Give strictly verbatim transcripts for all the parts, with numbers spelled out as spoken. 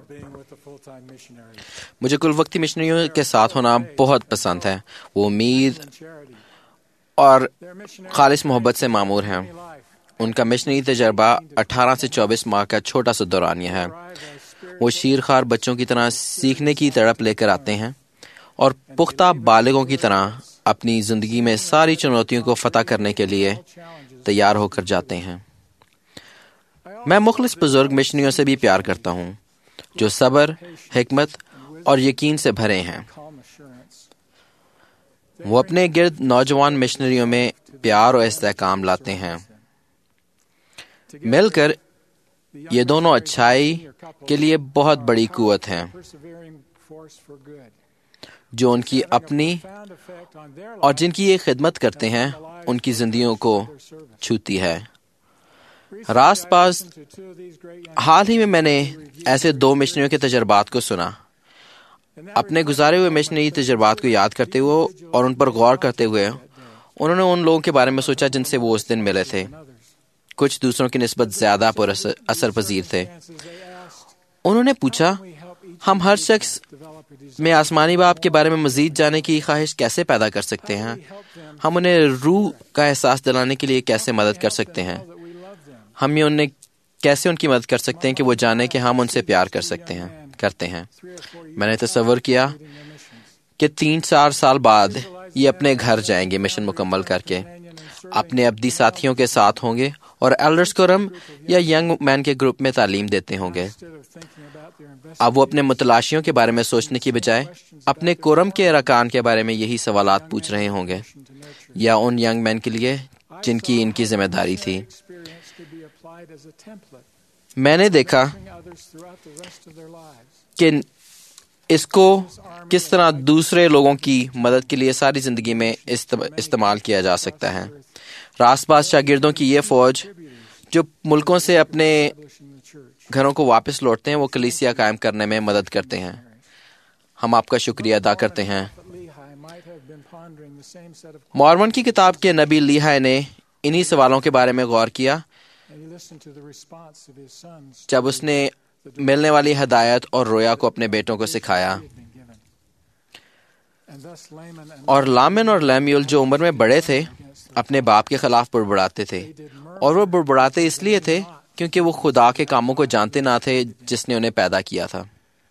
مجھے کل وقتی مشنریوں کے ساتھ ہونا بہت پسند ہے. وہ امید اور خالص محبت سے معمور ہیں. ان کا مشنری تجربہ اٹھارہ سے چوبیس ماہ کا چھوٹا سا دورانیہ ہے. وہ شیرخوار بچوں کی طرح سیکھنے کی تڑپ لے کر آتے ہیں اور پختہ بالغوں کی طرح اپنی زندگی میں ساری چنوتیوں کو فتح کرنے کے لیے تیار ہو کر جاتے ہیں. میں مخلص بزرگ مشنریوں سے بھی پیار کرتا ہوں جو صبر، حکمت اور یقین سے بھرے ہیں. وہ اپنے گرد نوجوان مشنریوں میں پیار اور استحکام لاتے ہیں. مل کر یہ دونوں اچھائی کے لیے بہت بڑی قوت ہیں جو ان کی اپنی اور جن کی یہ خدمت کرتے ہیں ان کی زندگیوں کو چھوتی ہے. راست پاس حال ہی میں میں نے ایسے دو مشنریوں کے تجربات کو سنا. اپنے گزارے ہوئے مشنری تجربات کو یاد کرتے ہوئے اور ان پر غور کرتے ہوئے انہوں نے ان لوگوں کے بارے میں سوچا جن سے وہ اس دن ملے تھے. کچھ دوسروں کی نسبت زیادہ پر اثر پذیر تھے. انہوں نے پوچھا، ہم ہر شخص میں آسمانی باپ کے بارے میں مزید جاننے کی خواہش کیسے پیدا کر سکتے ہیں؟ ہم انہیں روح کا احساس دلانے کے لیے کیسے مدد کر سکتے ہیں؟ ہم یہ انہیں کیسے ان کی مدد کر سکتے ہیں کہ وہ جانیں کہ ہم ان سے پیار کر سکتے ہیں کرتے ہیں؟ میں نے تصور کیا کہ تین چار سال بعد یہ اپنے گھر جائیں گے مشن مکمل کر کے، اپنے ابدی ساتھیوں کے ساتھ ہوں گے اور ایلڈرز کورم یا ینگ مین کے گروپ میں تعلیم دیتے ہوں گے. اب وہ اپنے متلاشیوں کے بارے میں سوچنے کی بجائے اپنے کورم کے ارکان کے بارے میں یہی سوالات پوچھ رہے ہوں گے، یا ان ینگ مین کے لیے جن کی ان کی ذمہ داری تھی. میں نے دیکھا کہ اس کو کس طرح دوسرے لوگوں کی مدد کے لیے ساری زندگی میں استعمال کیا جا سکتا ہے. راست باز شاگردوں کی یہ فوج جو ملکوں سے اپنے گھروں کو واپس لوٹتے ہیں وہ کلیسیا قائم کرنے میں مدد کرتے ہیں. ہم آپ کا شکریہ ادا کرتے ہیں. مورمن کی کتاب کے نبی لیہی نے انہی سوالوں کے بارے میں غور کیا جب اس نے ملنے والی ہدایت اور رویا کو اپنے بیٹوں کو سکھایا. اور لامن اور لیمیول جو عمر میں بڑے تھے اپنے باپ کے خلاف بڑبڑاتے تھے، اور وہ بڑبڑاتے اس لیے تھے کیونکہ وہ خدا کے کاموں کو جانتے نہ تھے جس نے انہیں پیدا کیا تھا.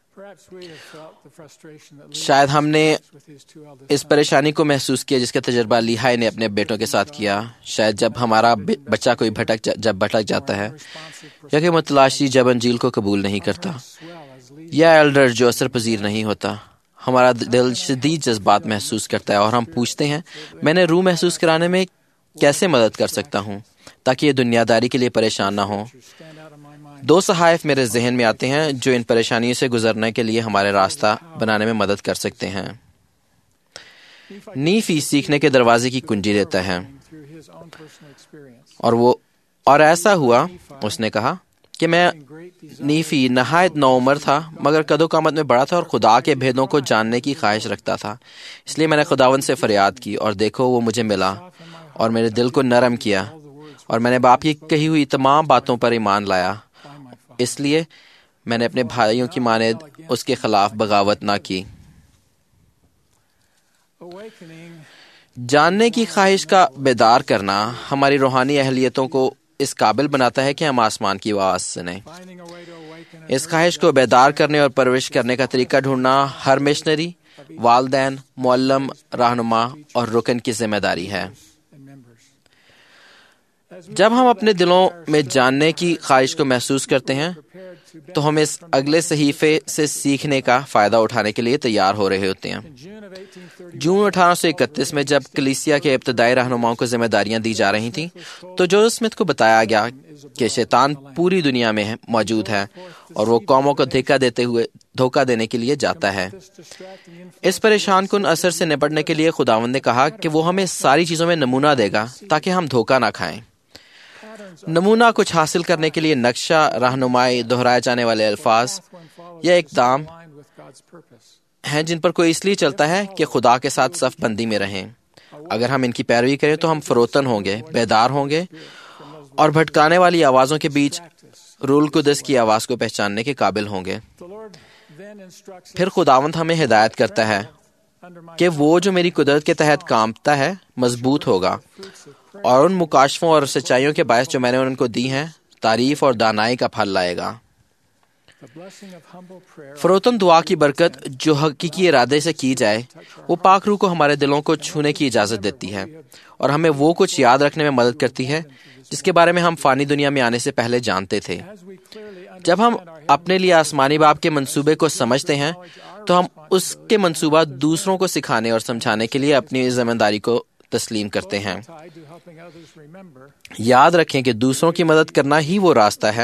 شاید ہم نے اس پریشانی کو محسوس کیا جس کا تجربہ لیہی نے اپنے بیٹوں کے ساتھ کیا. شاید جب ہمارا بچہ کوئی بھٹک جب بھٹک جاتا ہے، یا کہ متلاشی جب انجیل کو قبول نہیں کرتا، یا ایلڈر جو اثر پذیر نہیں ہوتا، ہمارا دل شدید جذبات محسوس کرتا ہے اور ہم پوچھتے ہیں میں نے روح محسوس کرانے میں کیسے مدد کر سکتا ہوں تاکہ یہ دنیا داری کے لیے پریشان نہ ہو. دو صحائف میرے ذہن میں آتے ہیں جو ان پریشانیوں سے گزرنے کے لیے ہمارے راستہ بنانے میں مدد کر سکتے ہیں. نیفی سیکھنے کے دروازے کی کنجی دیتا ہے، اور وہ اور ایسا ہوا اس نے کہا کہ میں نیفی نہایت نوعمر تھا مگر قد و قامت میں بڑا تھا اور خدا کے بھیدوں کو جاننے کی خواہش رکھتا تھا. اس لیے میں نے خداوند سے فریاد کی اور دیکھو وہ مجھے ملا اور میرے دل کو نرم کیا، اور میں نے باپ کی کہی ہوئی تمام باتوں پر ایمان لایا. اس لیے میں نے اپنے بھائیوں کی مانند اس کے خلاف بغاوت نہ کی. جاننے کی خواہش کا بیدار کرنا ہماری روحانی اہلیتوں کو اس قابل بناتا ہے کہ ہم آسمان کی آواز سنیں. اس خواہش کو بیدار کرنے اور پرورش کرنے کا طریقہ ڈھونڈنا ہر مشنری، والدین، معلم، رہنما اور رکن کی ذمہ داری ہے. جب ہم اپنے دلوں میں جاننے کی خواہش کو محسوس کرتے ہیں تو ہم اس اگلے صحیفے سے سیکھنے کا فائدہ اٹھانے کے لیے تیار ہو رہے ہوتے ہیں. جون اٹھارہ سو اکتیس میں جب کلیسیا کے ابتدائی رہنماؤں کو ذمہ داریاں دی جا رہی تھیں تو جوزف اسمتھ کو بتایا گیا کہ شیطان پوری دنیا میں موجود ہے اور وہ قوموں کو دھوکہ دیتے ہوئے دھوکہ دینے کے لیے جاتا ہے. اس پریشان کن اثر سے نپٹنے کے لیے خداوند نے کہا کہ وہ ہمیں ساری چیزوں میں نمونہ دے گا تاکہ ہم دھوکہ نہ کھائیں. نمونہ کچھ حاصل کرنے کے لیے نقشہ، رہنمائی، دہرائے جانے والے الفاظ یا اقدام ہیں جن پر کوئی اس لیے چلتا ہے کہ خدا کے ساتھ صف بندی میں رہیں. اگر ہم ان کی پیروی کریں تو ہم فروتن ہوں گے، بیدار ہوں گے اور بھٹکانے والی آوازوں کے بیچ روح القدس کی آواز کو پہچاننے کے قابل ہوں گے۔ پھر خداوند ہمیں ہدایت کرتا ہے کہ وہ جو میری قدرت کے تحت کامتا ہے مضبوط ہوگا اور ان مکاشفوں اور سچائیوں کے باعث جو میں نے ان کو دی ہیں تعریف اور دانائی کا پھل لائے گا۔ فروتن دعا کی برکت جو حقیقی ارادے سے کی جائے وہ پاک روح کو ہمارے دلوں کو چھونے کی اجازت دیتی ہے اور ہمیں وہ کچھ یاد رکھنے میں مدد کرتی ہے جس کے بارے میں ہم فانی دنیا میں آنے سے پہلے جانتے تھے۔ جب ہم اپنے لیے آسمانی باپ کے منصوبے کو سمجھتے ہیں تو ہم اس کے منصوبہ دوسروں کو سکھانے اور سمجھانے کے لیے اپنی ذمہ داری کو تسلیم کرتے ہیں۔ یاد رکھیں کہ دوسروں کی مدد کرنا ہی وہ راستہ ہے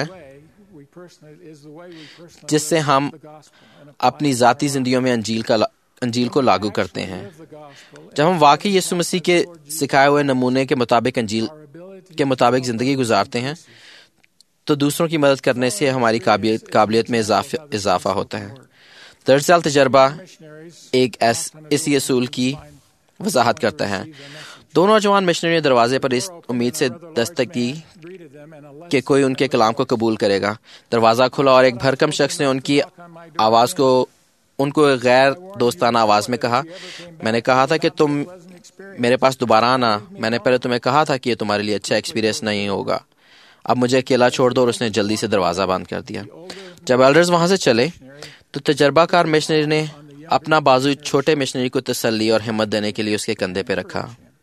جس سے ہم اپنی ذاتی زندگیوں میں انجیل کا انجیل کو لاگو کرتے ہیں۔ جب ہم واقعی یسوع مسیح کے سکھائے ہوئے نمونے کے مطابق انجیل کے مطابق زندگی گزارتے ہیں تو دوسروں کی مدد کرنے سے ہماری قابلیت قابلیت میں اضافہ اضافہ ہوتا ہے۔ دراصل تجربہ ایک ایس اسی اصول کی وضاحت کرتا ہے۔ دو نوجوان مشنری دروازے پر اس امید سے دستک دی کہ کوئی ان کے کلام کو قبول کرے گا۔ دروازہ کھلا اور ایک بھرکم شخص نے ان کی آواز کو ان کو غیر دوستانہ آواز میں کہا، میں نے کہا تھا کہ تم میرے پاس دوبارہ آنا، میں نے پہلے تمہیں کہا تھا کہ یہ تمہارے لیے اچھا ایکسپیرینس نہیں ہوگا، اب مجھے اکیلا چھوڑ دو، اور اس نے جلدی سے دروازہ بند کر دیا۔ جب ایلڈرز وہاں سے چلے تو تجربہ کار مشنری نے اپنا بازو چھوٹے مشنری کو تسلی اور ہمت دینے کے لیے اس کے کندھے پہ رکھا۔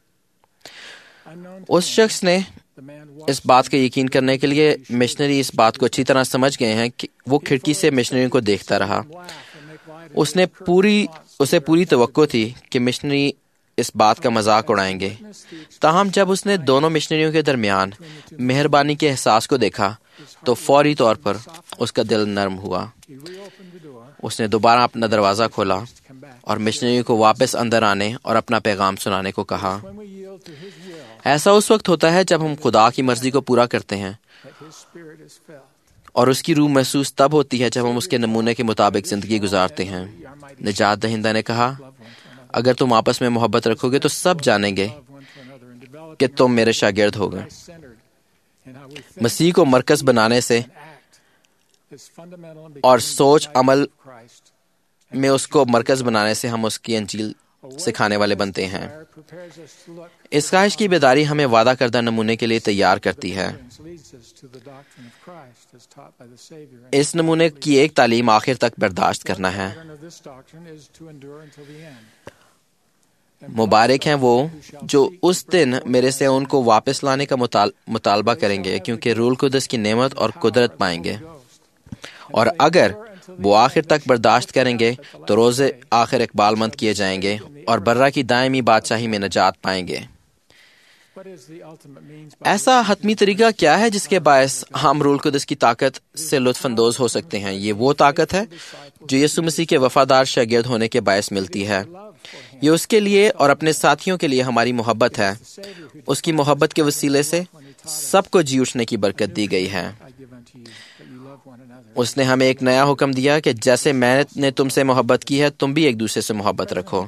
اس شخص نے اس بات کا یقین کرنے کے لیے مشنری اس بات کو اچھی طرح سمجھ گئے ہیں کہ وہ کھڑکی سے مشنری کو دیکھتا رہا۔ اس نے پوری اسے پوری توقع تھی کہ مشنری اس بات کا مذاق اڑائیں گے، تاہم جب اس نے دونوں مشنریوں کے درمیان مہربانی کے احساس کو دیکھا تو فوری طور پر اس کا دل نرم ہوا۔ اس نے دوبارہ اپنا دروازہ کھولا اور مشنری کو واپس اندر آنے اور اپنا پیغام سنانے کو کہا۔ ایسا اس وقت ہوتا ہے جب ہم خدا کی مرضی کو پورا کرتے ہیں، اور اس کی روح محسوس تب ہوتی ہے جب ہم اس کے نمونے کے مطابق زندگی گزارتے ہیں۔ نجات دہندہ نے کہا، اگر تم آپس میں محبت رکھو گے تو سب جانیں گے کہ تم میرے شاگرد ہو گئے۔ مسیح کو مرکز بنانے سے اور سوچ عمل میں اس کو مرکز بنانے سے ہم اس کی انجیل سکھانے والے بنتے ہیں۔ اس خواہش کی بیداری ہمیں وعدہ کردہ نمونے کے لیے تیار کرتی ہے۔ اس نمونے کی ایک تعلیم آخر تک برداشت کرنا ہے۔ مبارک ہیں وہ جو اس دن میرے سے ان کو واپس لانے کا مطالبہ کریں گے، کیونکہ روح القدس کی نعمت اور قدرت پائیں گے، اور اگر وہ آخر تک برداشت کریں گے تو روز آخر اقبال مند کیے جائیں گے اور برہ کی دائمی بادشاہی میں نجات پائیں گے۔ ایسا حتمی طریقہ کیا ہے جس کے باعث ہم روح القدس کی طاقت سے لطف اندوز ہو سکتے ہیں؟ یہ وہ طاقت ہے جو یسوع مسیح کے وفادار شاگرد ہونے کے باعث ملتی ہے۔ یہ اس کے لیے اور اپنے ساتھیوں کے لیے ہماری محبت ہے۔ اس کی محبت کے وسیلے سے سب کو جی اٹھنے کی برکت دی گئی ہے۔ اس نے ہمیں ایک نیا حکم دیا کہ جیسے میں نے تم سے محبت کی ہے تم بھی ایک دوسرے سے محبت رکھو۔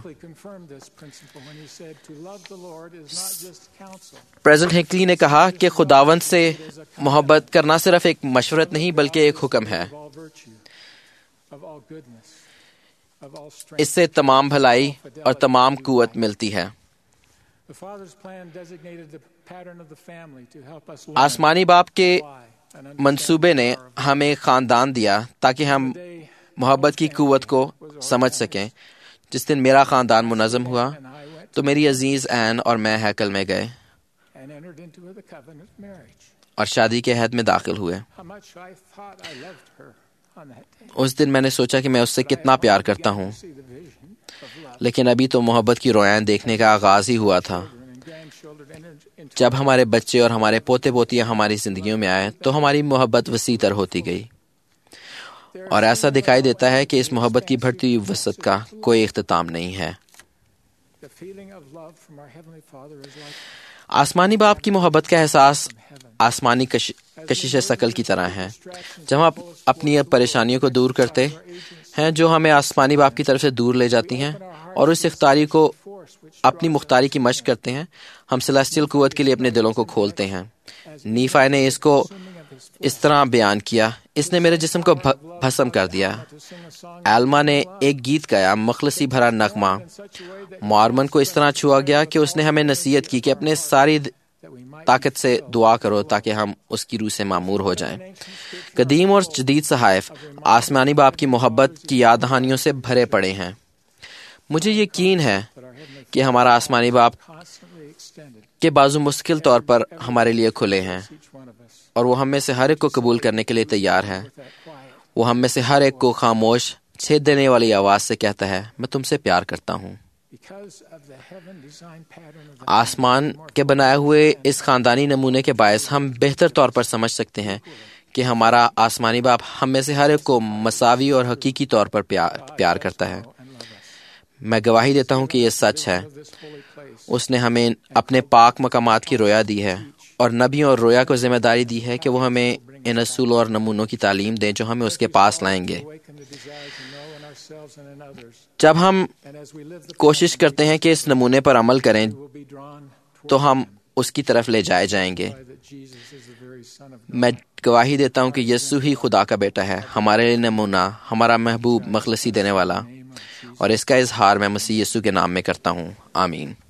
پریزیڈنٹ ہنکلی نے کہا کہ خداوند سے محبت کرنا صرف ایک مشورت نہیں بلکہ ایک حکم ہے۔ اس سے تمام بھلائی اور تمام قوت ملتی ہے۔ آسمانی باپ کے منصوبے نے ہمیں خاندان دیا تاکہ ہم محبت کی قوت کو سمجھ سکیں۔ جس دن میرا خاندان منظم ہوا تو میری عزیز این اور میں ہیکل میں گئے اور شادی کے عہد میں داخل ہوئے۔ اس دن میں نے سوچا کہ میں اس سے کتنا پیار کرتا ہوں، لیکن ابھی تو محبت کی رویاں دیکھنے کا آغاز ہی ہوا تھا۔ جب ہمارے بچے اور ہمارے پوتے پوتیاں ہماری زندگیوں میں آئے تو ہماری محبت وسیع تر ہوتی گئی، اور ایسا دکھائی دیتا ہے کہ اس محبت کی بڑھتی ہوئی وسعت کا کوئی اختتام نہیں ہے۔ آسمانی باپ کی محبت کا احساس آسمانی کش کشش ثقل کی طرح ہے۔ جب ہم اپنی پریشانیوں کو دور کرتے ہیں جو ہمیں آسمانی باپ کی طرف سے دور لے جاتی ہیں، اور اس اختیاری کو اپنی مختاری کی مشق کرتے ہیں، ہم سیلیسٹیل قوت کے لیے اپنے دلوں کو کھولتے ہیں۔ نیفائی نے اس کو اس طرح بیان کیا، اس نے میرے جسم کو بھسم کر دیا۔ ایلما نے ایک گیت گایا، مخلصی بھرا نغمہ۔ مارمن کو اس طرح چھوا گیا کہ اس نے ہمیں نصیحت کی کہ اپنے ساری طاقت سے دعا کرو تاکہ ہم اس کی روح سے معمور ہو جائیں۔ قدیم اور جدید صحائف آسمانی باپ کی محبت کی یاد دہانیوں سے بھرے پڑے ہیں۔ مجھے یقین ہے کہ ہمارا آسمانی باپ کے بازو مستقل طور پر ہمارے لیے کھلے ہیں، اور وہ ہم میں سے ہر ایک کو قبول کرنے کے لیے تیار ہے۔ وہ ہم میں سے ہر ایک کو خاموش چھید دینے والی آواز سے کہتا ہے، میں تم سے پیار کرتا ہوں۔ آسمان کے بنائے ہوئے اس خاندانی نمونے کے باعث ہم بہتر طور پر سمجھ سکتے ہیں کہ ہمارا آسمانی باپ ہم میں سے ہر ایک کو مساوی اور حقیقی طور پر پیار, پیار کرتا ہے۔ میں گواہی دیتا ہوں کہ یہ سچ ہے۔ اس نے ہمیں اپنے پاک مقامات کی رویا دی ہے، اور نبیوں اور رویا کو ذمہ داری دی ہے کہ وہ ہمیں ان اصولوں اور نمونوں کی تعلیم دیں جو ہمیں اس کے پاس لائیں گے۔ جب ہم کوشش کرتے ہیں کہ اس نمونے پر عمل کریں تو ہم اس کی طرف لے جائے جائیں گے۔ میں گواہی دیتا ہوں کہ یسوع ہی خدا کا بیٹا ہے، ہمارے لیے نمونہ، ہمارا محبوب، مخلصی دینے والا، اور اس کا اظہار میں مسیح یسوع کے نام میں کرتا ہوں۔ آمین۔